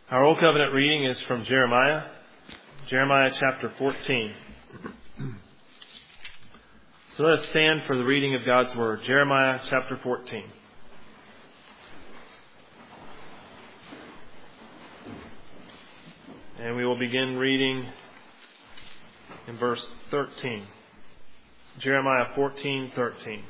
Our Old Covenant reading is from Jeremiah chapter 14. So let us stand for the reading of God's Word. Jeremiah chapter 14. And we will begin reading in verse 13. Jeremiah 14:13.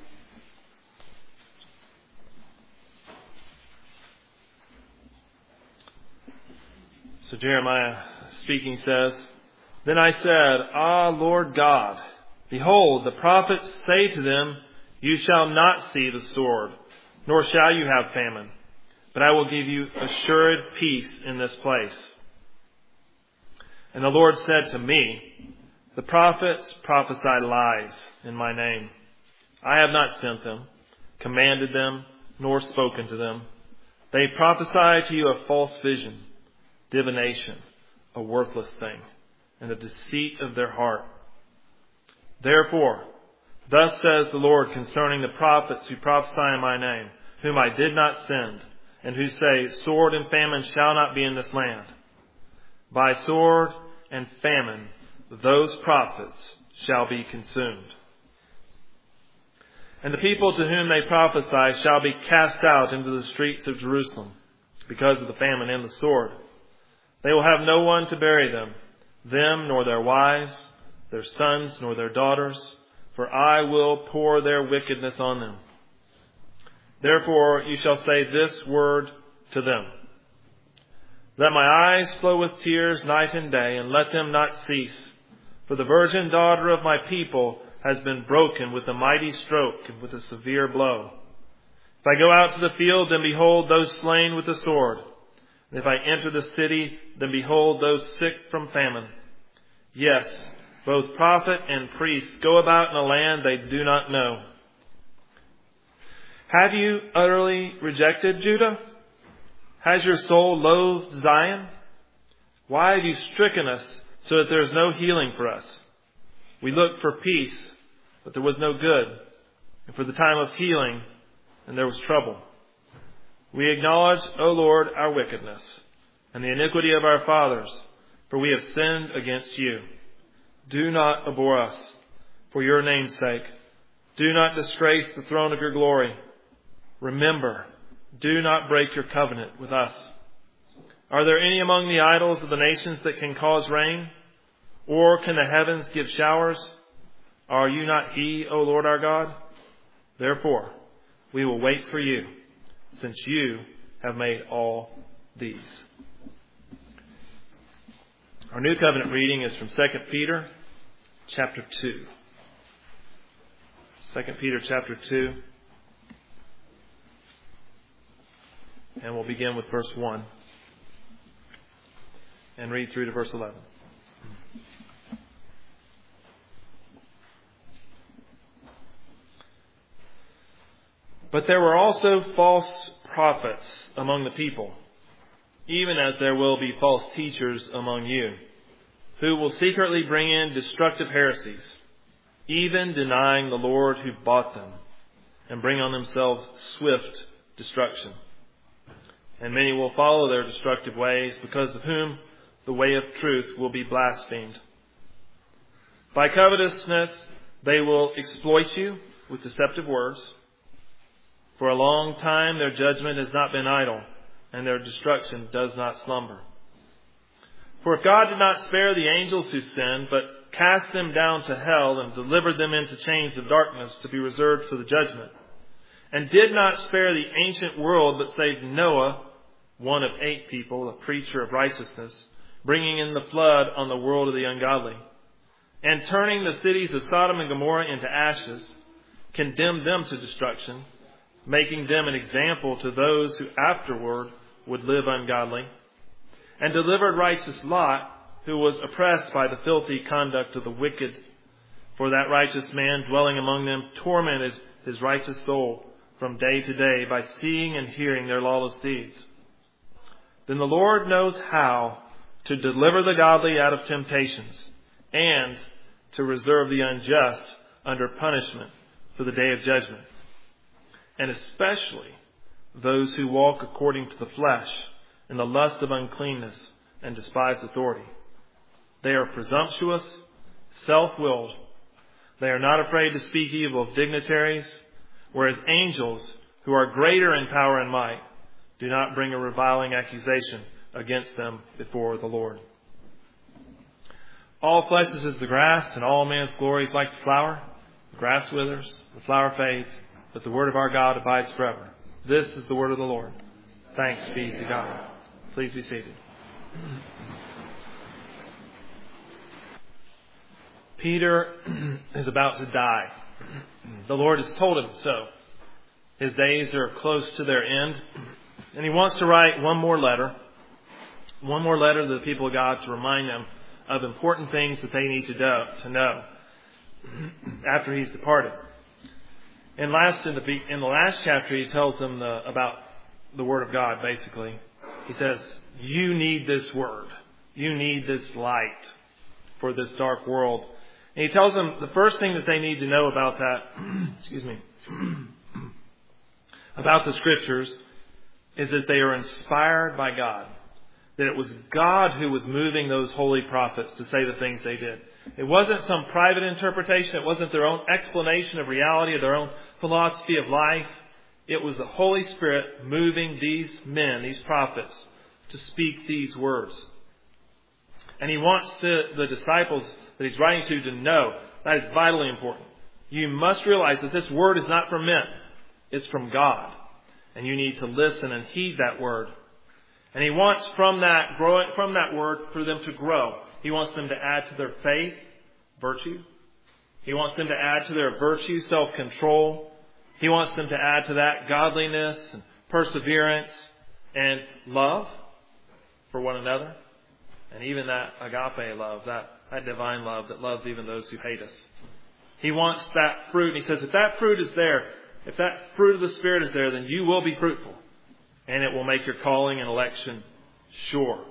So Jeremiah speaking says, "Then I said, Ah, Lord God, behold, the prophets say to them, You shall not see the sword, nor shall you have famine, but I will give you assured peace in this place. And the Lord said to me, The prophets prophesy lies in my name. I have not sent them, commanded them, nor spoken to them. They prophesy to you a false vision, divination, a worthless thing, and the deceit of their heart. Therefore, thus says the Lord concerning the prophets who prophesy in my name, whom I did not send, and who say, Sword and famine shall not be in this land. By sword and famine, those prophets shall be consumed. And the people to whom they prophesy shall be cast out into the streets of Jerusalem because of the famine and the sword. They will have no one to bury them nor their wives, their sons, nor their daughters, for I will pour their wickedness on them. Therefore you shall say this word to them. Let my eyes flow with tears night and day, and let them not cease. For the virgin daughter of my people has been broken with a mighty stroke and with a severe blow. If I go out to the field, then behold those slain with the sword. And if I enter the city, then behold those sick from famine. Yes, both prophet and priest go about in a land they do not know. Have you utterly rejected Judah? Has your soul loathed Zion? Why have you stricken us so that there is no healing for us? We looked for peace, but there was no good, and for the time of healing, and there was trouble. We acknowledge, O Lord, our wickedness and the iniquity of our fathers, for we have sinned against you. Do not abhor us for your name's sake. Do not disgrace the throne of your glory. Remember, do not break your covenant with us. Are there any among the idols of the nations that can cause rain? Or can the heavens give showers? Are you not He, O Lord our God? Therefore, we will wait for you, since you have made all these." Our New Covenant reading is from 2 Peter chapter 2. 2 Peter chapter 2. And we'll begin with verse 1 and read through to verse 11. But there were also false prophets among the people, even as there will be false teachers among you, who will secretly bring in destructive heresies, even denying the Lord who bought them, and bring on themselves swift destruction. And many will follow their destructive ways, because of whom the way of truth will be blasphemed. By covetousness they will exploit you with deceptive words. For a long time their judgment has not been idle, and their destruction does not slumber. For if God did not spare the angels who sinned, but cast them down to hell and delivered them into chains of darkness to be reserved for the judgment, and did not spare the ancient world but saved Noah, one of 8 people, a preacher of righteousness, bringing in the flood on the world of the ungodly, and turning the cities of Sodom and Gomorrah into ashes, condemned them to destruction, making them an example to those who afterward would live ungodly, and delivered righteous Lot, who was oppressed by the filthy conduct of the wicked. For that righteous man dwelling among them tormented his righteous soul from day to day by seeing and hearing their lawless deeds. Then the Lord knows how to deliver the godly out of temptations, and to reserve the unjust under punishment for the day of judgment, and especially those who walk according to the flesh in the lust of uncleanness, and despise authority. They are presumptuous, self-willed. They are not afraid to speak evil of dignitaries, whereas angels, who are greater in power and might, do not bring a reviling accusation against them before the Lord. All flesh is as the grass, and all man's glory is like the flower. The grass withers, the flower fades, but the word of our God abides forever. This is the word of the Lord. Thanks be to God. Please be seated. Peter is about to die. The Lord has told him so. His days are close to their end. And he wants to write one more letter to the people of God to remind them of important things that they need to know after he's departed. In the last chapter, he tells them about the Word of God, basically. He says, you need this Word. You need this light for this dark world. And he tells them the first thing that they need to know about that, about the Scriptures, is that they are inspired by God. That it was God who was moving those holy prophets to say the things they did. It wasn't some private interpretation. It wasn't their own explanation of reality or their own philosophy of life. It was the Holy Spirit moving these men, these prophets, to speak these words. And he wants the disciples that he's writing to know that is vitally important. You must realize that this word is not from men. It's from God. And you need to listen and heed that word. And he wants from that word for them to grow. He wants them to add to their faith, virtue. He wants them to add to their virtue, self-control. He wants them to add to that godliness and perseverance and love for one another. And even that agape love, that divine love that loves even those who hate us. He wants that fruit. And he says, if that fruit is there, if that fruit of the Spirit is there, then you will be fruitful. And it will make your calling and election sure.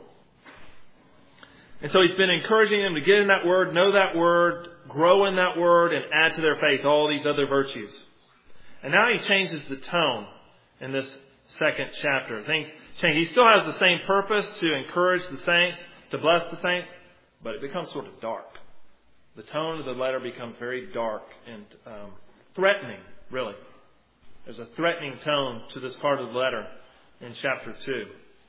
And so he's been encouraging them to get in that word, know that word, grow in that word, and add to their faith all these other virtues. And now he changes the tone in this second chapter. Things change. He still has the same purpose to encourage the saints, to bless the saints, but it becomes sort of dark. The tone of the letter becomes very dark and threatening, really. There's a threatening tone to this part of the letter in chapter 2,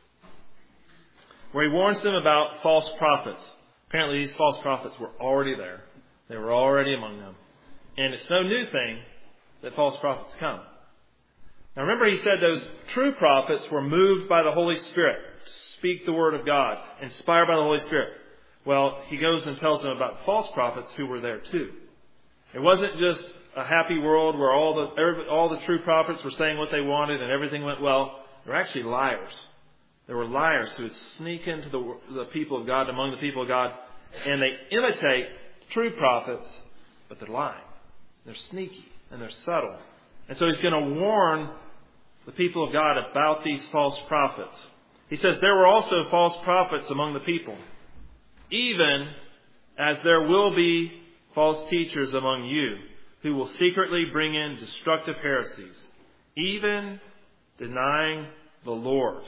where he warns them about false prophets. Apparently these false prophets were already there. They were already among them. And it's no new thing that false prophets come. Now remember, he said those true prophets were moved by the Holy Spirit to speak the word of God, inspired by the Holy Spirit. Well, he goes and tells them about false prophets who were there too. It wasn't just a happy world where all the true prophets were saying what they wanted and everything went well. They were actually liars. There were liars who would sneak into the people of God, among the people of God, and they imitate true prophets, but they're lying. They're sneaky and they're subtle. And so he's going to warn the people of God about these false prophets. He says there were also false prophets among the people, even as there will be false teachers among you who will secretly bring in destructive heresies, even denying the Lord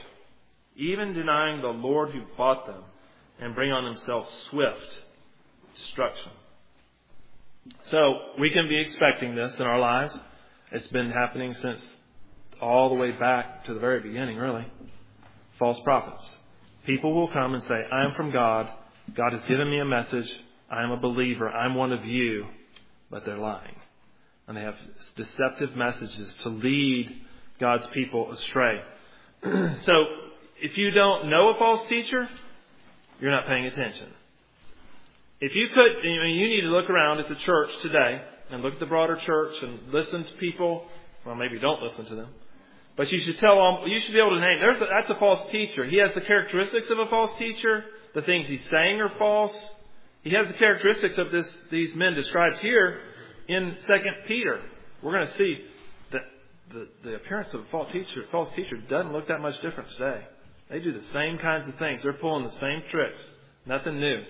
who bought them, and bring on themselves swift destruction. So we can be expecting this in our lives. It's been happening since all the way back to the very beginning, really. False prophets. People will come and say, I am from God. God has given me a message. I am a believer. I'm one of you. But they're lying. And they have deceptive messages to lead God's people astray. So, if you don't know a false teacher, you're not paying attention. If you could, you need to look around at the church today and look at the broader church and listen to people. Well, maybe don't listen to them. But you should be able to name, that's a false teacher. He has the characteristics of a false teacher. The things he's saying are false. He has the characteristics of these men described here in 2 Peter. We're going to see that the appearance of a false teacher doesn't look that much different today. They do the same kinds of things. They're pulling the same tricks. Nothing new.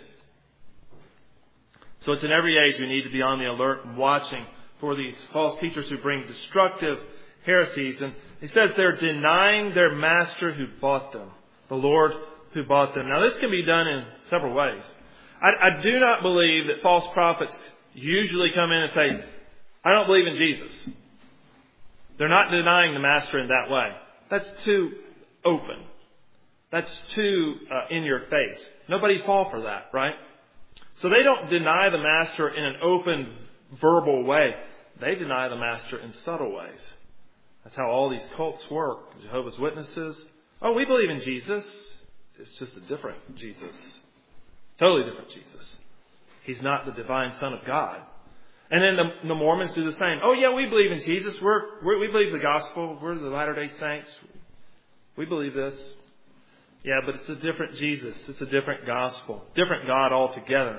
So it's in every age we need to be on the alert and watching for these false teachers who bring destructive heresies. And he says they're denying their master who bought them, the Lord who bought them. Now, this can be done in several ways. I do not believe that false prophets usually come in and say, I don't believe in Jesus. They're not denying the Master in that way. That's too open. That's too in your face. Nobody fall for that, right? So they don't deny the Master in an open, verbal way. They deny the Master in subtle ways. That's how all these cults work. Jehovah's Witnesses. Oh, we believe in Jesus. It's just a different Jesus. Totally different Jesus. He's not the divine Son of God. And then the Mormons do the same. Oh, yeah, we believe in Jesus. We believe the gospel. We're the Latter-day Saints. We believe this. Yeah, but it's a different Jesus. It's a different gospel. Different God altogether.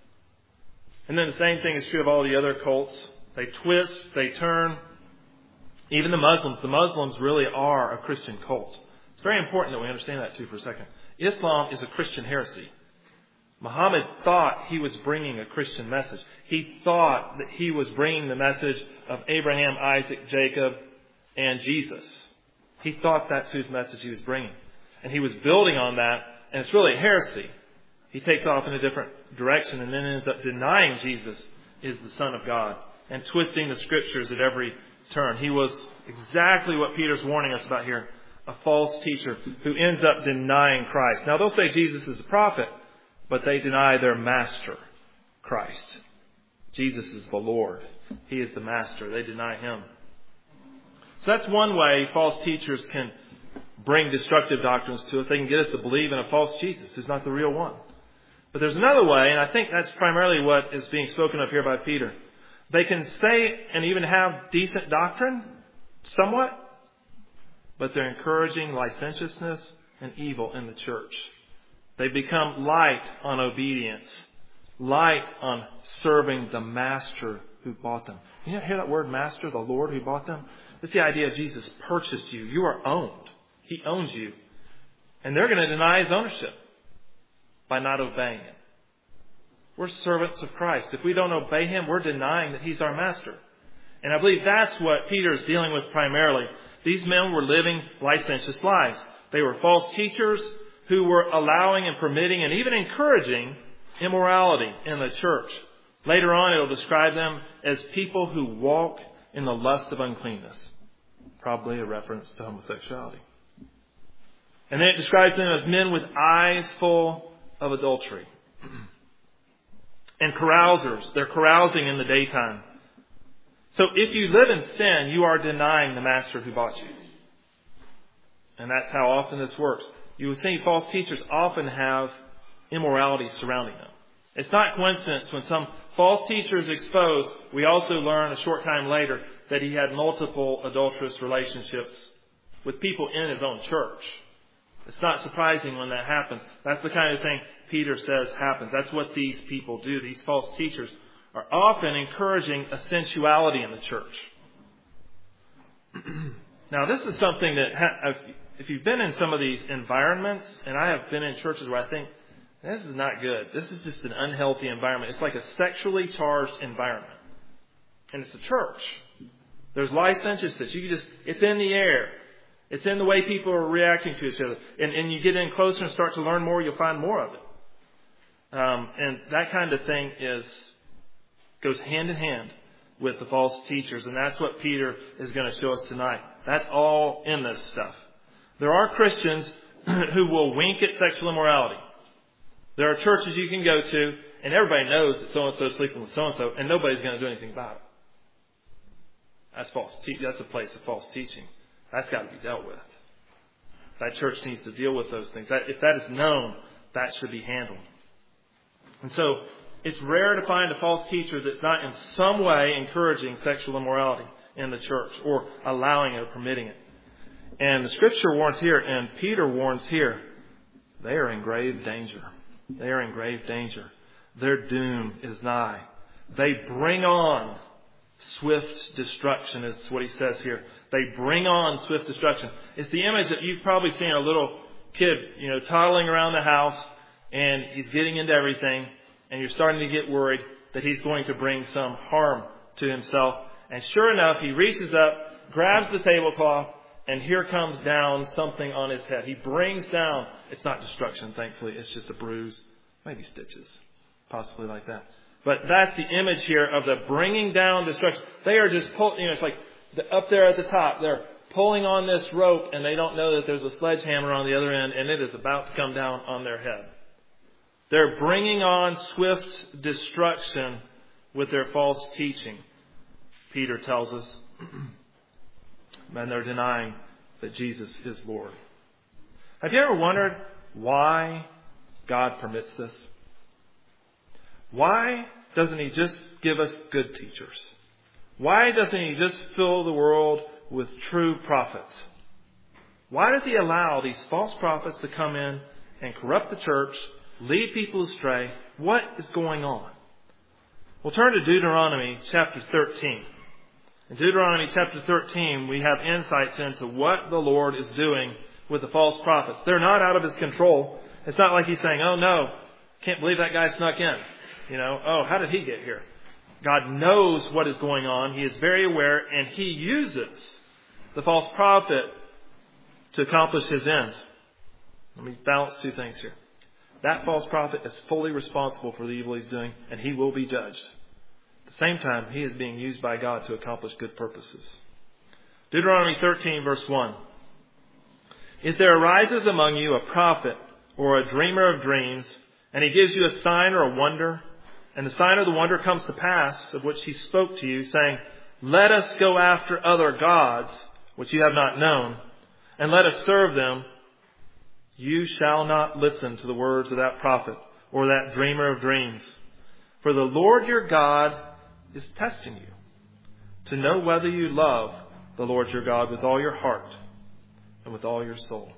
And then the same thing is true of all the other cults. They twist, they turn. Even the Muslims. The Muslims really are a Christian cult. It's very important that we understand that too for a second. Islam is a Christian heresy. Muhammad thought he was bringing a Christian message. He thought that he was bringing the message of Abraham, Isaac, Jacob, and Jesus. He thought that's whose message he was bringing. And he was building on that, and it's really a heresy. He takes off in a different direction and then ends up denying Jesus is the Son of God and twisting the Scriptures at every turn. He was exactly what Peter's warning us about here, a false teacher who ends up denying Christ. Now, they'll say Jesus is a prophet, but they deny their Master, Christ. Jesus is the Lord. He is the Master. They deny Him. So that's one way false teachers can bring destructive doctrines to us. They can get us to believe in a false Jesus who's not the real one. But there's another way, and I think that's primarily what is being spoken of here by Peter. They can say and even have decent doctrine, somewhat, but they're encouraging licentiousness and evil in the church. They become light on obedience, light on serving the Master who bought them. You hear that word Master, the Lord who bought them? It's the idea of Jesus purchased you. You are owned. He owns you. And they're going to deny His ownership by not obeying Him. We're servants of Christ. If we don't obey Him, we're denying that He's our Master. And I believe that's what Peter is dealing with primarily. These men were living licentious lives. They were false teachers who were allowing and permitting and even encouraging immorality in the church. Later on, it will describe them as people who walk in the lust of uncleanness. Probably a reference to homosexuality. And then it describes them as men with eyes full of adultery. And carousers. They're carousing in the daytime. So if you live in sin, you are denying the Master who bought you. And that's how often this works. You would see false teachers often have immorality surrounding them. It's not coincidence when some false teacher is exposed, we also learn a short time later that he had multiple adulterous relationships with people in his own church. It's not surprising when that happens. That's the kind of thing Peter says happens. That's what these people do. These false teachers are often encouraging a sensuality in the church. Now, this is something that, if you've been in some of these environments, and I have been in churches where I think, this is not good. This is just an unhealthy environment. It's like a sexually charged environment. And it's a church. There's licentiousness. It's in the air. It's in the way people are reacting to each other. And you get in closer and start to learn more, you'll find more of it. And that kind of thing goes hand in hand with the false teachers. And that's what Peter is going to show us tonight. That's all in this stuff. There are Christians who will wink at sexual immorality. There are churches you can go to, and everybody knows that so-and-so is sleeping with so-and-so, and nobody's going to do anything about it. That's false. That's a place of false teaching. That's got to be dealt with. That church needs to deal with those things. If that is known, that should be handled. And so, it's rare to find a false teacher that's not in some way encouraging sexual immorality in the church, or allowing it or permitting it. And the Scripture warns here, and Peter warns here, they are in grave danger. They are in grave danger. Their doom is nigh. They bring on swift destruction, is what he says here. They bring on swift destruction. It's the image that you've probably seen a little kid, toddling around the house, and he's getting into everything, and you're starting to get worried that he's going to bring some harm to himself. And sure enough, he reaches up, grabs the tablecloth, And here comes down something on his head. He brings down, it's not destruction, thankfully. It's just a bruise, maybe stitches, possibly like that. But that's the image here of the bringing down destruction. They are just pulling, it's like up there at the top. They're pulling on this rope and they don't know that there's a sledgehammer on the other end and it is about to come down on their head. They're bringing on swift destruction with their false teaching, Peter tells us. And they're denying that Jesus is Lord. Have you ever wondered why God permits this? Why doesn't He just give us good teachers? Why doesn't He just fill the world with true prophets? Why does He allow these false prophets to come in and corrupt the church, lead people astray? What is going on? We'll turn to Deuteronomy chapter 13. In Deuteronomy chapter 13, we have insights into what the Lord is doing with the false prophets. They're not out of His control. It's not like He's saying, oh no, can't believe that guy snuck in. Oh, how did he get here? God knows what is going on. He is very aware, and He uses the false prophet to accomplish His ends. Let me balance two things here. That false prophet is fully responsible for the evil he's doing, and he will be judged. At the same time, he is being used by God to accomplish good purposes. Deuteronomy 13, verse 1. If there arises among you a prophet or a dreamer of dreams, and he gives you a sign or a wonder, and the sign or the wonder comes to pass, of which he spoke to you, saying, let us go after other gods, which you have not known, and let us serve them, you shall not listen to the words of that prophet or that dreamer of dreams. For the Lord your God is testing you to know whether you love the Lord your God with all your heart and with all your soul.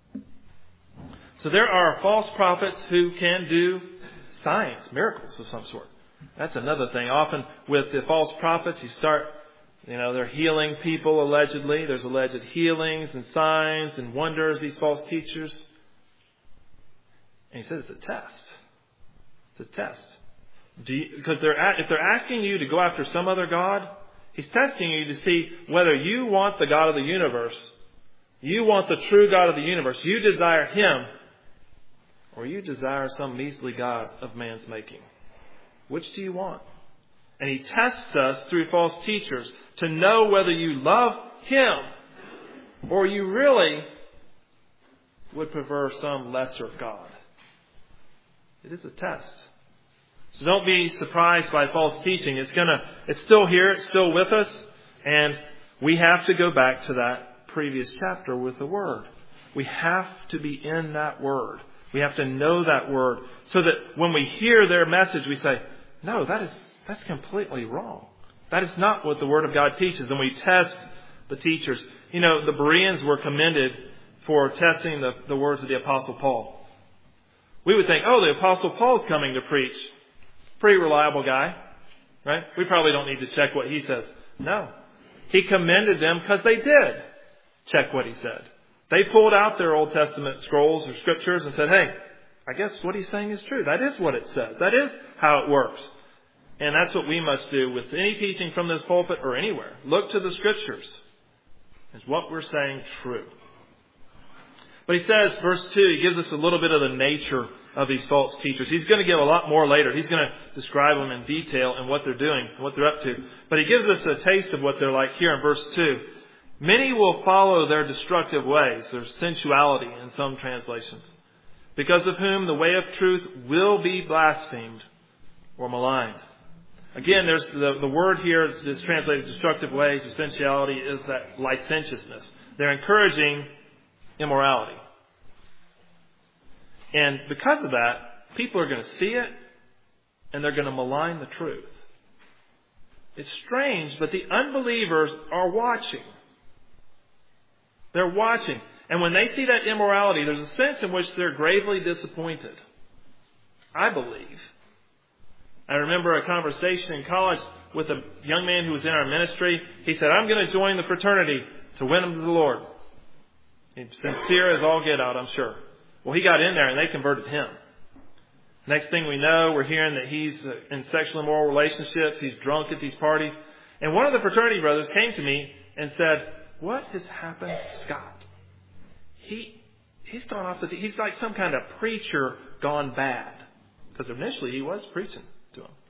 So there are false prophets who can do signs, miracles of some sort. That's another thing. Often with the false prophets, you start, they're healing people allegedly. There's alleged healings and signs and wonders, these false teachers. And he says it's a test. It's a test. Because if they're asking you to go after some other God, He's testing you to see whether you want the God of the universe, you want the true God of the universe, you desire Him, or you desire some measly God of man's making. Which do you want? And He tests us through false teachers to know whether you love Him or you really would prefer some lesser God. It is a test. So don't be surprised by false teaching. It's still here. It's still with us. And we have to go back to that previous chapter with the Word. We have to be in that Word. We have to know that Word so that when we hear their message, we say, no, that's completely wrong. That is not what the Word of God teaches. And we test the teachers. The Bereans were commended for testing the words of the Apostle Paul. We would think, the Apostle Paul's coming to preach. Pretty reliable guy, right? We probably don't need to check what he says. No. He commended them because they did check what he said. They pulled out their Old Testament scrolls or scriptures and said, hey, I guess what he's saying is true. That is what it says. That is how it works. And that's what we must do with any teaching from this pulpit or anywhere. Look to the scriptures. Is what we're saying true? But he says, verse 2, he gives us a little bit of the nature of these false teachers. He's going to give a lot more later. He's going to describe them in detail and what they're doing and what they're up to. But he gives us a taste of what they're like here in verse 2. Many will follow their destructive ways, their sensuality in some translations, because of whom the way of truth will be blasphemed or maligned. Again, there's the word here is translated destructive ways or sensuality is that licentiousness. They're encouraging immorality. And because of that, people are going to see it and they're going to malign the truth. It's strange, but the unbelievers are watching. They're watching. And when they see that immorality, there's a sense in which they're gravely disappointed. I believe. I remember a conversation in college with a young man who was in our ministry. He said, I'm going to join the fraternity to win them to the Lord. He's sincere as all get out, I'm sure. Well, he got in there and they converted him. Next thing we know, we're hearing that he's in sexual immoral relationships. He's drunk at these parties. And one of the fraternity brothers came to me and said, what has happened to Scott? He's gone off he's like some kind of preacher gone bad. Because initially he was preaching to him.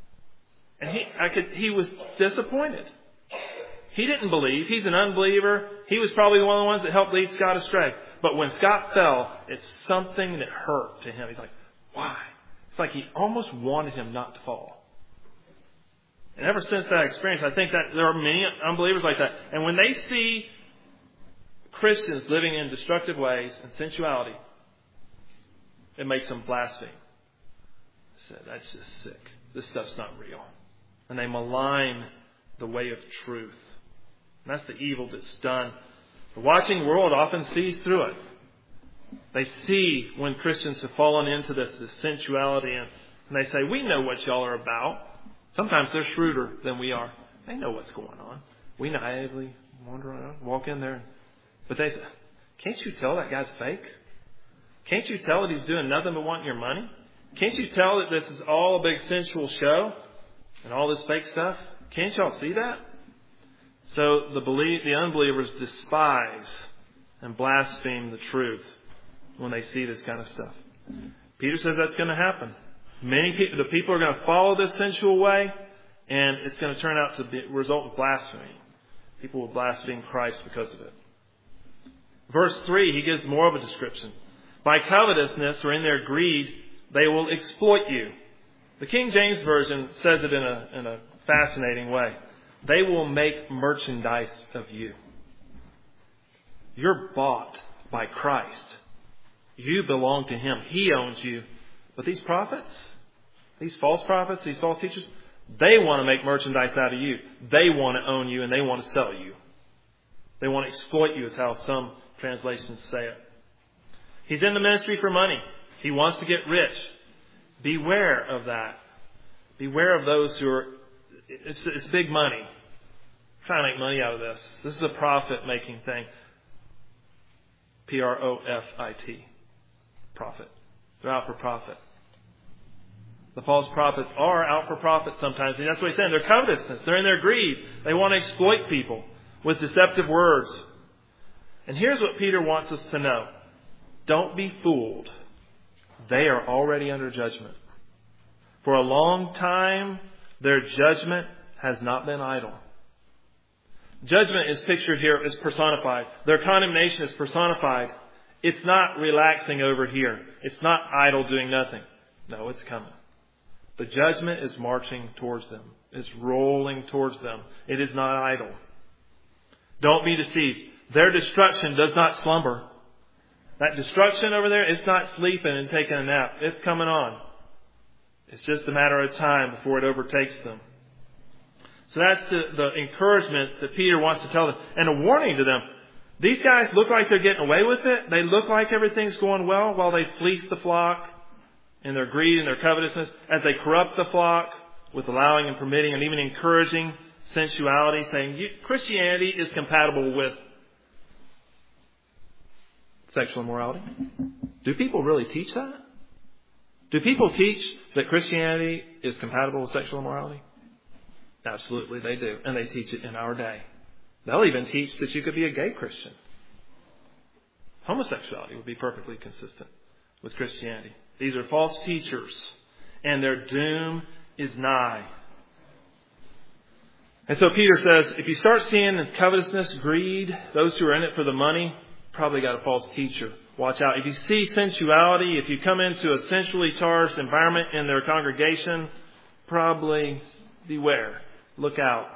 And he was disappointed. He didn't believe. He's an unbeliever. He was probably one of the ones that helped lead Scott astray. But when Scott fell, it's something that hurt to him. He's like, why? It's like he almost wanted him not to fall. And ever since that experience, I think that there are many unbelievers like that. And when they see Christians living in destructive ways and sensuality, it makes them blaspheme. They say, that's just sick. This stuff's not real. And they malign the way of truth. And that's the evil that's done. The watching world often sees through it. They see when Christians have fallen into this sensuality, and they say, we know what y'all are about. Sometimes they're shrewder than we are. They know what's going on. We naively wander around, walk in there. But they say, can't you tell that guy's fake? Can't you tell that he's doing nothing but wanting your money? Can't you tell that this is all a big sensual show and all this fake stuff? Can't y'all see that? So the unbelievers despise and blaspheme the truth when they see this kind of stuff. Peter says that's going to happen. The people are going to follow this sensual way, and it's going to turn out to result in blasphemy. People will blaspheme Christ because of it. Verse 3, he gives more of a description. By covetousness, or in their greed, they will exploit you. The King James Version says it in a fascinating way. They will make merchandise of you. You're bought by Christ. You belong to Him. He owns you. But these prophets, these false prophets, these false teachers, they want to make merchandise out of you. They want to own you and they want to sell you. They want to exploit you is how some translations say it. He's in the ministry for money. He wants to get rich. Beware of that. Beware of those who are, it's big money. I'm trying to make money out of this. This is a profit-making thing. Profit. Profit. They're out for profit. The false prophets are out for profit sometimes. And that's what he's saying. They're covetousness. They're in their greed. They want to exploit people with deceptive words. And here's what Peter wants us to know. Don't be fooled. They are already under judgment. For a long time, their judgment has not been idle. Judgment is pictured here as personified. Their condemnation is personified. It's not relaxing over here. It's not idle doing nothing. No, it's coming. The judgment is marching towards them. It's rolling towards them. It is not idle. Don't be deceived. Their destruction does not slumber. That destruction over there, it's not sleeping and taking a nap. It's coming on. It's just a matter of time before it overtakes them. So that's the encouragement that Peter wants to tell them. And a warning to them. These guys look like they're getting away with it. They look like everything's going well while they fleece the flock in their greed and their covetousness. As they corrupt the flock with allowing and permitting and even encouraging sensuality, saying Christianity is compatible with sexual immorality. Do people really teach that? Do people teach that Christianity is compatible with sexual immorality? Absolutely, they do. And they teach it in our day. They'll even teach that you could be a gay Christian. Homosexuality would be perfectly consistent with Christianity. These are false teachers, and their doom is nigh. And so Peter says, if you start seeing covetousness, greed, those who are in it for the money, probably got a false teacher. Watch out. If you see sensuality, if you come into a sensually charged environment in their congregation, probably beware. Look out.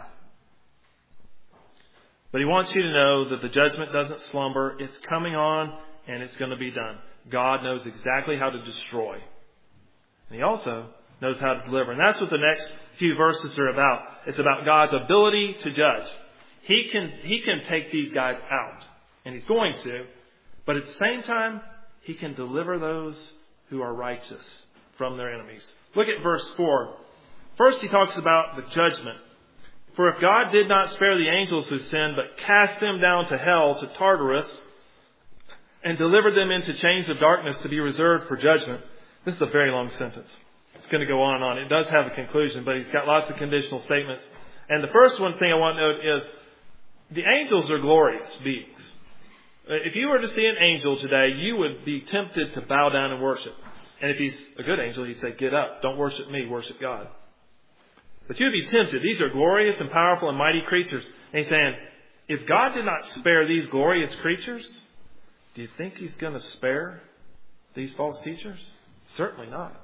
But he wants you to know that the judgment doesn't slumber. It's coming on and it's going to be done. God knows exactly how to destroy. And He also knows how to deliver. And that's what the next few verses are about. It's about God's ability to judge. He can take these guys out. And He's going to. But at the same time, He can deliver those who are righteous from their enemies. Look at verse 4. First, he talks about the judgment. For if God did not spare the angels who sinned, but cast them down to hell, to Tartarus, and delivered them into chains of darkness to be reserved for judgment. This is a very long sentence. It's going to go on and on. It does have a conclusion, but he's got lots of conditional statements. And the first one thing I want to note is The angels are glorious beings. If you were to see an angel today, you would be tempted to bow down and worship. And if he's a good angel, he'd say, get up, don't worship me, worship God. But you'd be tempted. These are glorious and powerful and mighty creatures. And he's saying, if God did not spare these glorious creatures, do you think he's going to spare these false teachers? Certainly not.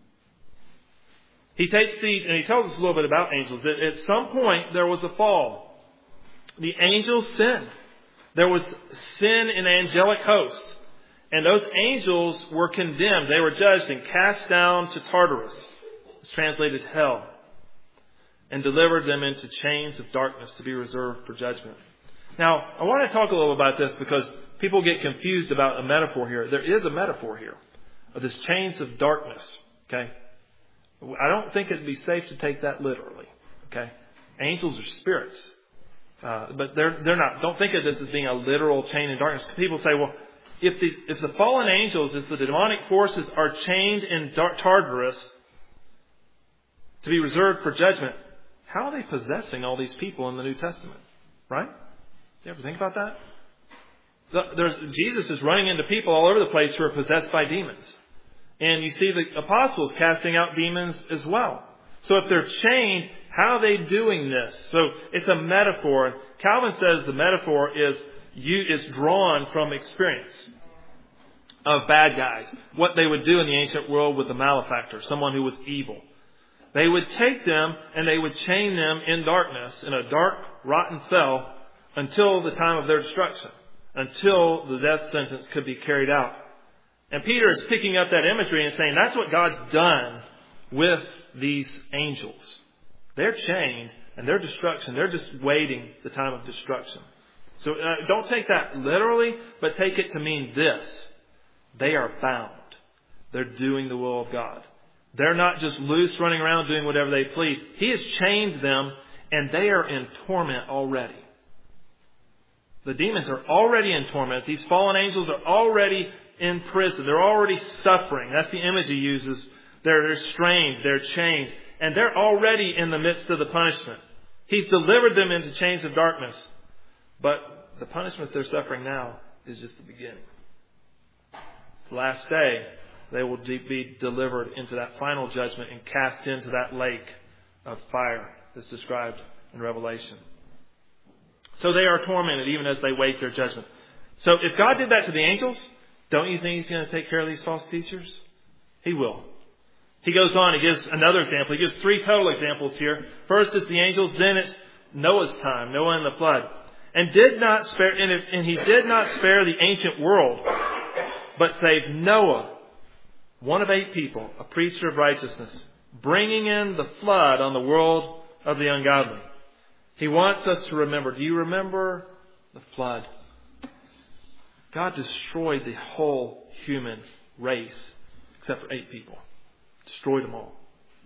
He takes these, and he tells us a little bit about angels, that at some point there was a fall. The angels sinned. There was sin in angelic hosts. And those angels were condemned. They were judged and cast down to Tartarus. It's translated hell. And delivered them into chains of darkness to be reserved for judgment. Now, I want to talk a little about this because people get confused about a metaphor here. There is a metaphor here of this chains of darkness. Okay? I don't think it'd be safe to take that literally. Okay? Angels are spirits. But they're not. Don't think of this as being a literal chain of darkness. People say, well, if the fallen angels, if the demonic forces are chained in Tartarus to be reserved for judgment, how are they possessing all these people in the New Testament? Right? You ever think about that? Jesus is running into people all over the place who are possessed by demons. And you see the apostles casting out demons as well. So if they're chained, how are they doing this? So it's a metaphor. Calvin says the metaphor is drawn from experience of bad guys. What they would do in the ancient world with a malefactor, someone who was evil. They would take them and they would chain them in darkness, in a dark, rotten cell, until the time of their destruction, until the death sentence could be carried out. And Peter is picking up that imagery and saying that's what God's done with these angels. They're chained and their destruction, they're just waiting the time of destruction. So don't take that literally, but take it to mean this. They are bound. They're doing the will of God. They're not just loose running around doing whatever they please. He has chained them and they are in torment already. The demons are already in torment. These fallen angels are already in prison. They're already suffering. That's the image he uses. They're restrained. They're chained. And they're already in the midst of the punishment. He's delivered them into chains of darkness. But the punishment they're suffering now is just the beginning. The last day, they will be delivered into that final judgment and cast into that lake of fire that's described in Revelation. So they are tormented even as they wait their judgment. So if God did that to the angels, don't you think He's going to take care of these false teachers? He will. He goes on, he gives another example. He gives 3 total examples here. First it's the angels, then it's Noah's time, Noah and the flood. And he did not spare the ancient world, but saved Noah, one of 8 people, a preacher of righteousness, bringing in the flood on the world of the ungodly. He wants us to remember. Do you remember the flood? God destroyed the whole human race except for 8 people. Destroyed them all.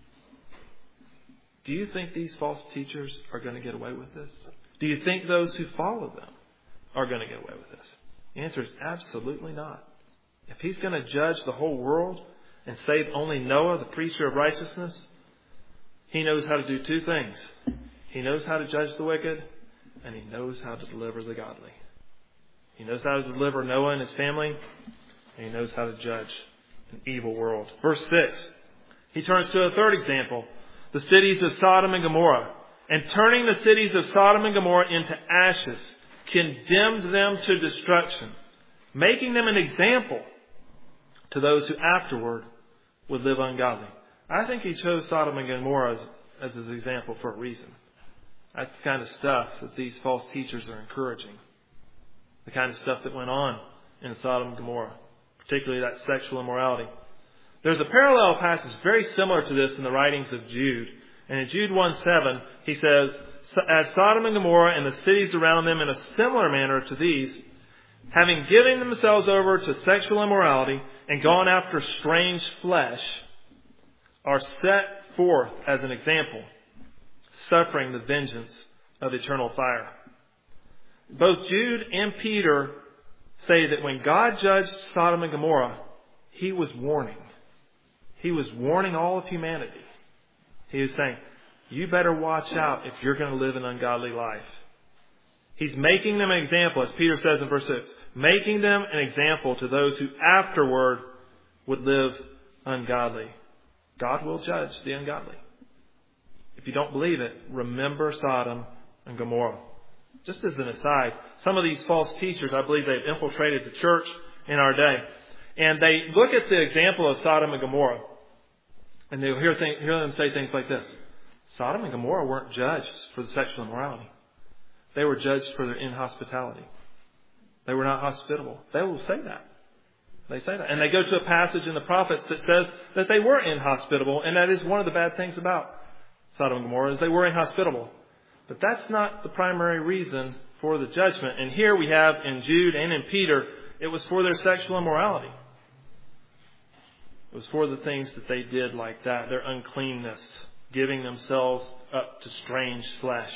Do you think these false teachers are going to get away with this? Do you think those who follow them are going to get away with this? The answer is absolutely not. If He's going to judge the whole world and save only Noah, the preacher of righteousness, He knows how to do 2 things. He knows how to judge the wicked, and He knows how to deliver the godly. He knows how to deliver Noah and his family, and He knows how to judge an evil world. Verse 6, he turns to a third example, the cities of Sodom and Gomorrah. And turning the cities of Sodom and Gomorrah into ashes, condemned them to destruction, making them an example to those who afterward would live ungodly. I think He chose Sodom and Gomorrah as His example for a reason. That's the kind of stuff that these false teachers are encouraging. The kind of stuff that went on in Sodom and Gomorrah, particularly that sexual immorality. There's a parallel passage very similar to this in the writings of Jude. And in Jude 1:7, he says, as Sodom and Gomorrah and the cities around them in a similar manner to these, having given themselves over to sexual immorality and gone after strange flesh, are set forth as an example, suffering the vengeance of eternal fire. Both Jude and Peter say that when God judged Sodom and Gomorrah, He was warning. He was warning all of humanity. He was saying, you better watch out if you're going to live an ungodly life. He's making them an example, as Peter says in verse 6, making them an example to those who afterward would live ungodly. God will judge the ungodly. If you don't believe it, remember Sodom and Gomorrah. Just as an aside, some of these false teachers, I believe they've infiltrated the church in our day. And they look at the example of Sodom and Gomorrah, and they'll hear them say things like this. Sodom and Gomorrah weren't judged for the sexual immorality. They were judged for their inhospitality. They were not hospitable. They will say that. They say that. And they go to a passage in the prophets that says that they were inhospitable, and that is one of the bad things about Sodom and Gomorrah, is they were inhospitable. But that's not the primary reason for the judgment. And here we have in Jude and in Peter, it was for their sexual immorality. It was for the things that they did like that, their uncleanness, giving themselves up to strange flesh.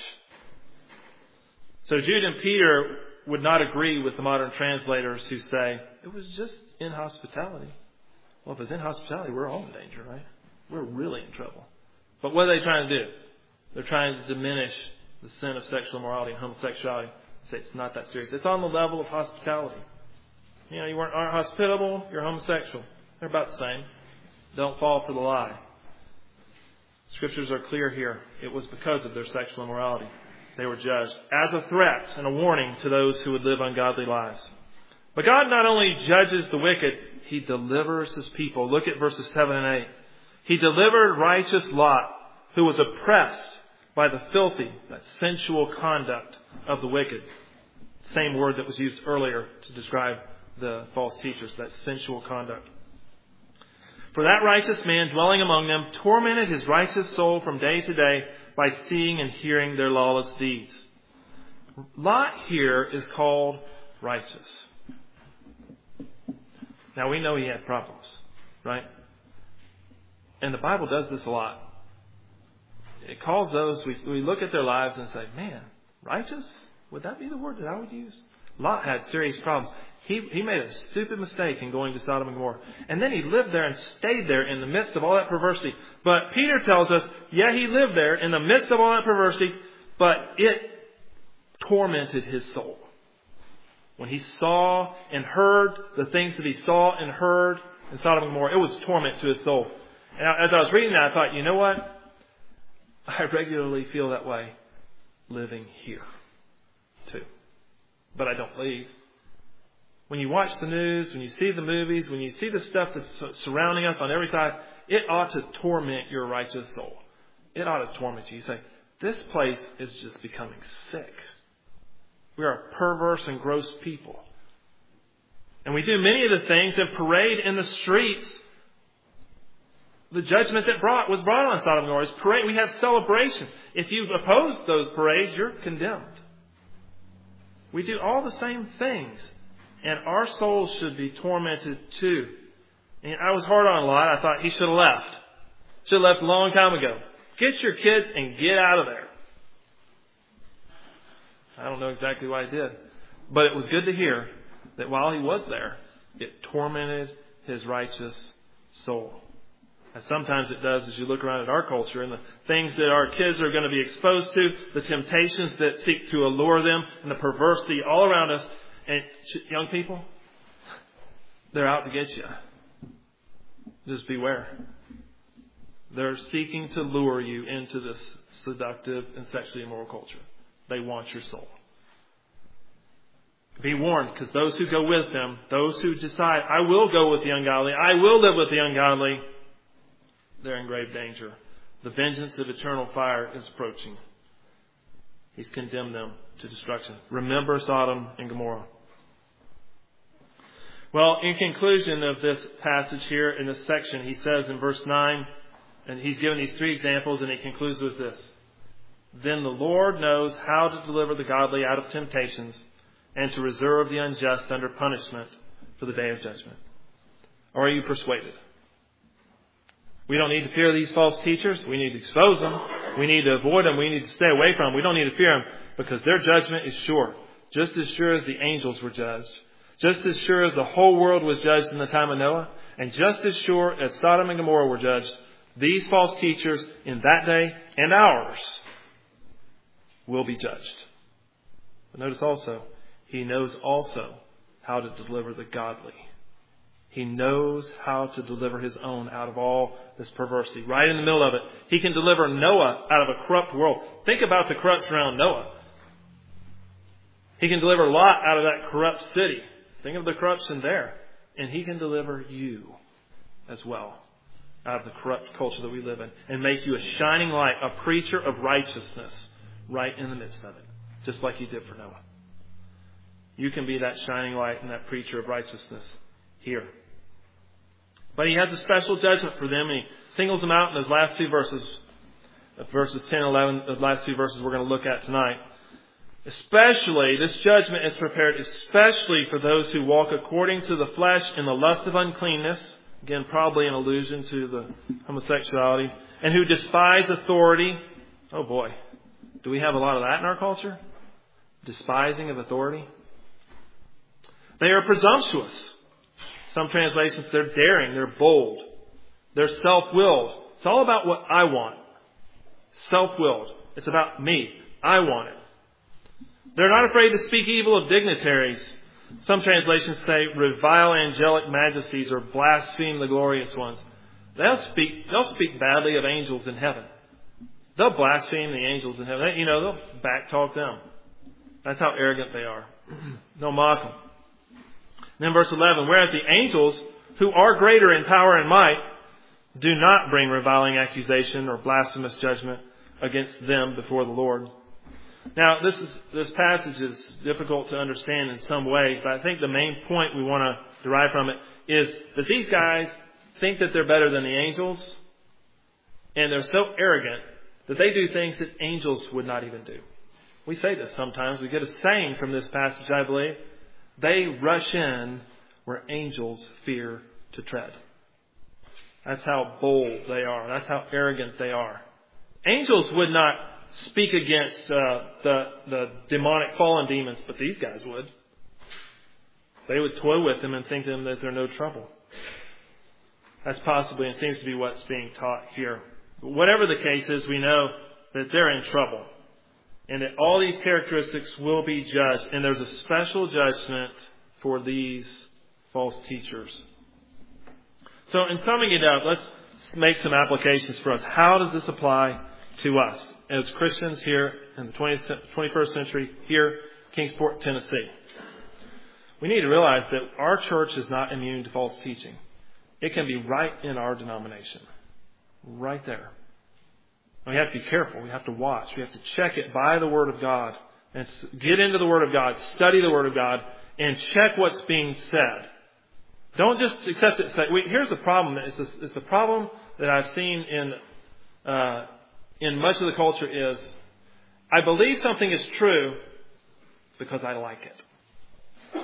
So Jude and Peter would not agree with the modern translators who say, it was just inhospitality. Well, if it's inhospitality, we're all in danger, right? We're really in trouble. But what are they trying to do? They're trying to diminish the sin of sexual immorality and homosexuality. Say it's not that serious. It's on the level of hospitality. You know, you aren't hospitable, you're homosexual. They're about the same. Don't fall for the lie. Scriptures are clear here. It was because of their sexual immorality. They were judged as a threat and a warning to those who would live ungodly lives. But God not only judges the wicked, He delivers His people. Look at verses 7 and 8. He delivered righteous Lot, who was oppressed by the filthy, that sensual conduct of the wicked. Same word that was used earlier to describe the false teachers, that sensual conduct. For that righteous man dwelling among them tormented his righteous soul from day to day by seeing and hearing their lawless deeds. Lot here is called righteous. Now we know he had problems, right? And the Bible does this a lot. It calls those, we look at their lives and say, man, righteous? Would that be the word that I would use? Lot had serious problems. He made a stupid mistake in going to Sodom and Gomorrah. And then he lived there and stayed there in the midst of all that perversity. But Peter tells us, yeah, he lived there in the midst of all that perversity, but it tormented his soul. When he saw and heard the things that he saw and heard in Sodom and Gomorrah, it was torment to his soul. And as I was reading that, I thought, you know what? I regularly feel that way living here, too. But I don't leave. When you watch the news, when you see the movies, when you see the stuff that's surrounding us on every side, it ought to torment your righteous soul. It ought to torment you. You say, this place is just becoming sick. We are a perverse and gross people. And we do many of the things and parade in the streets the judgment that was brought on Sodom and Gomorrah. Parade. We have celebrations. If you oppose those parades, you're condemned. We do all the same things. And our souls should be tormented too. And I was hard on Lot. I thought he should have left. Should have left a long time ago. Get your kids and get out of there. I don't know exactly what I did. But it was good to hear that while he was there, it tormented his righteous soul. As sometimes it does as you look around at our culture and the things that our kids are going to be exposed to, the temptations that seek to allure them, and the perversity all around us. And young people, they're out to get you. Just beware. They're seeking to lure you into this seductive and sexually immoral culture. They want your soul. Be warned, because those who go with them, those who decide, I will go with the ungodly, I will live with the ungodly, they're in grave danger. The vengeance of eternal fire is approaching. He's condemned them to destruction. Remember Sodom and Gomorrah. Well, in conclusion of this passage here in this section, he says in verse 9, and he's given these three examples, and he concludes with this. Then the Lord knows how to deliver the godly out of temptations and to reserve the unjust under punishment for the day of judgment. Or are you persuaded? We don't need to fear these false teachers. We need to expose them. We need to avoid them. We need to stay away from them. We don't need to fear them because their judgment is sure. Just as sure as the angels were judged. Just as sure as the whole world was judged in the time of Noah. And just as sure as Sodom and Gomorrah were judged, these false teachers in that day and ours will be judged. But notice also, He knows also how to deliver the godly. He knows how to deliver His own out of all this perversity. Right in the middle of it, He can deliver Noah out of a corrupt world. Think about the corruption around Noah. He can deliver Lot out of that corrupt city. Think of the corruption there. And He can deliver you as well out of the corrupt culture that we live in and make you a shining light, a preacher of righteousness right in the midst of it, just like He did for Noah. You can be that shining light and that preacher of righteousness here. But He has a special judgment for them, and He singles them out in those last two verses, verses 10 and 11, the last two verses we're going to look at tonight. Especially, this judgment is prepared especially for those who walk according to the flesh in the lust of uncleanness, again probably an allusion to the homosexuality, and who despise authority. Oh boy, do we have a lot of that in our culture? Despising of authority. They are presumptuous. Some translations, they're daring, they're bold, they're self-willed. It's all about what I want. Self-willed. It's about me. I want it. They're not afraid to speak evil of dignitaries. Some translations say revile angelic majesties or blaspheme the glorious ones. They'll speak badly of angels in heaven. They'll blaspheme the angels in heaven. They'll backtalk them. That's how arrogant they are. They'll mock them. And then verse 11, whereas the angels, who are greater in power and might, do not bring reviling accusation or blasphemous judgment against them before the Lord. Now, this passage is difficult to understand in some ways, but I think the main point we want to derive from it is that these guys think that they're better than the angels, and they're so arrogant that they do things that angels would not even do. We say this sometimes. We get a saying from this passage, I believe. They rush in where angels fear to tread. That's how bold they are. That's how arrogant they are. Angels would not speak against the demonic fallen demons, but these guys would. They would toy with them and think them that they're no trouble. That's possibly, and seems to be what's being taught here. But whatever the case is, we know that they're in trouble. And that all these characteristics will be judged. And there's a special judgment for these false teachers. So in summing it up, let's make some applications for us. How does this apply to us as Christians here in the 21st century, here in Kingsport, Tennessee? We need to realize that our church is not immune to false teaching. It can be right in our denomination. Right there. We have to be careful. We have to watch. We have to check it by the Word of God. And get into the Word of God. Study the Word of God. And check what's being said. Don't just accept it and say, here's the problem. It's the problem that I've seen in much of the culture is, I believe something is true because I like it.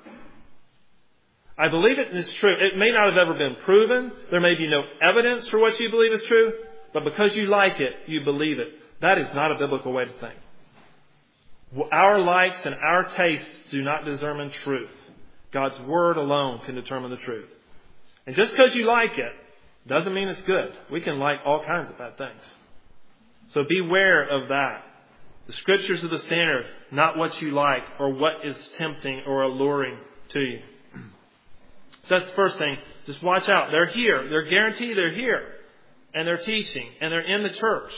I believe it is true. It may not have ever been proven. There may be no evidence for what you believe is true. But because you like it, you believe it. That is not a biblical way to think. Our likes and our tastes do not determine truth. God's Word alone can determine the truth. And just because you like it doesn't mean it's good. We can like all kinds of bad things. So beware of that. The Scriptures are the standard, not what you like or what is tempting or alluring to you. So that's the first thing. Just watch out. They're here. They're guaranteed they're here. And they're teaching. And they're in the church.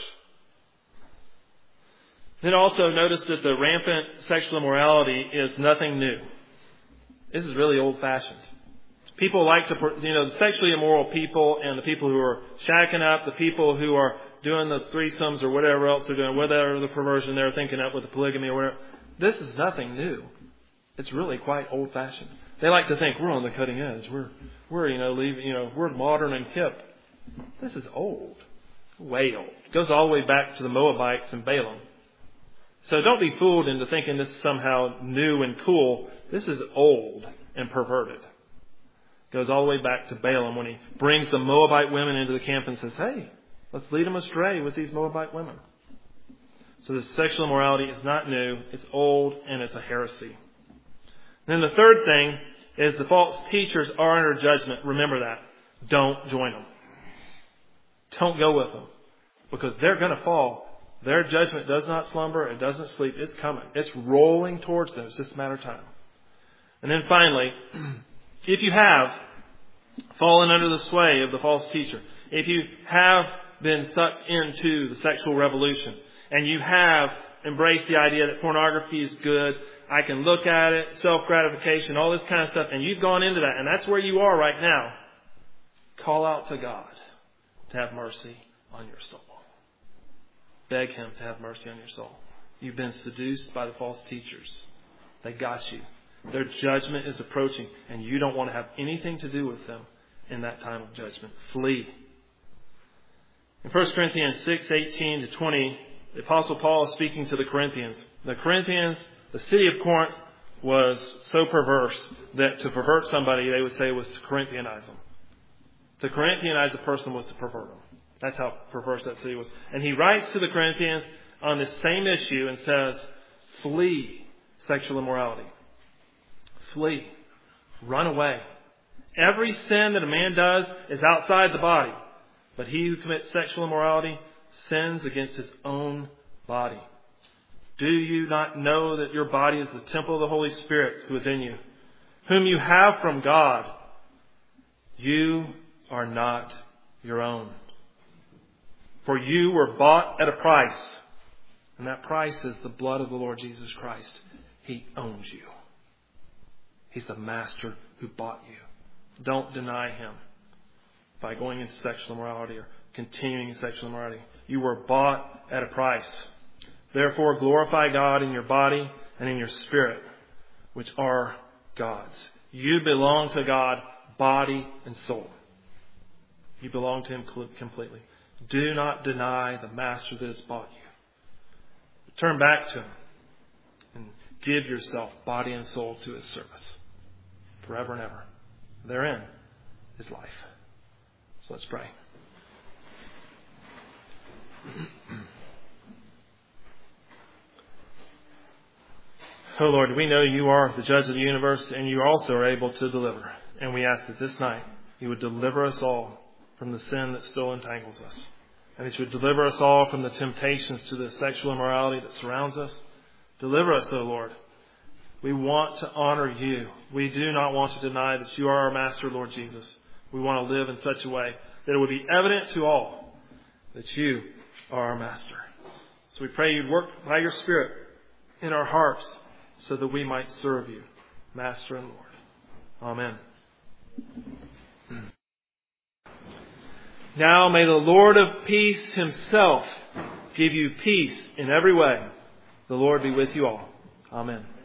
Then also notice that the rampant sexual immorality is nothing new. This is really old-fashioned. People like to, the sexually immoral people and the people who are shacking up, the people who are doing the threesomes or whatever else they're doing, whatever the perversion they're thinking up with the polygamy or whatever. This is nothing new. It's really quite old-fashioned. They like to think we're on the cutting edge. We're modern and hip. This is old, way old. It goes all the way back to the Moabites and Balaam. So don't be fooled into thinking this is somehow new and cool. This is old and perverted. It goes all the way back to Balaam when he brings the Moabite women into the camp and says, hey, let's lead them astray with these Moabite women. So this sexual immorality is not new. It's old and it's a heresy. And then the third thing is the false teachers are under judgment. Remember that. Don't join them. Don't go with them. Because they're going to fall Their judgment does not slumber. It doesn't sleep. It's coming. It's rolling towards them. It's just a matter of time. And then finally, if you have fallen under the sway of the false teacher, if you have been sucked into the sexual revolution, and you have embraced the idea that pornography is good, I can look at it, self-gratification, all this kind of stuff, and you've gone into that, and that's where you are right now, call out to God to have mercy on your soul. Beg Him to have mercy on your soul. You've been seduced by the false teachers. They got you. Their judgment is approaching, and you don't want to have anything to do with them in that time of judgment. Flee. In 1 Corinthians 6:18-20, the Apostle Paul is speaking to the Corinthians. The Corinthians, the city of Corinth, was so perverse that to pervert somebody, they would say, was to Corinthianize them. To Corinthianize a person was to pervert them. That's how perverse that city was. And he writes to the Corinthians on this same issue and says, flee sexual immorality. Flee. Run away. Every sin that a man does is outside the body. But he who commits sexual immorality sins against his own body. Do you not know that your body is the temple of the Holy Spirit who is in you, whom you have from God? You are not your own. For you were bought at a price, and that price is the blood of the Lord Jesus Christ. He owns you. He's the master who bought you. Don't deny Him by going into sexual immorality or continuing in sexual immorality. You were bought at a price. Therefore, glorify God in your body and in your spirit, which are God's. You belong to God, body and soul. You belong to Him completely. Do not deny the master that has bought you. Turn back to Him and give yourself, body and soul, to His service forever and ever. Therein is life. So let's pray. Oh Lord, we know You are the judge of the universe, and You also are able to deliver. And we ask that this night You would deliver us all from the sin that still entangles us. And that You would deliver us all from the temptations to the sexual immorality that surrounds us. Deliver us, O Lord. We want to honor You. We do not want to deny that You are our Master, Lord Jesus. We want to live in such a way that it would be evident to all that You are our Master. So we pray You'd work by Your Spirit in our hearts so that we might serve You, Master and Lord. Amen. Now may the Lord of peace Himself give you peace in every way. The Lord be with you all. Amen.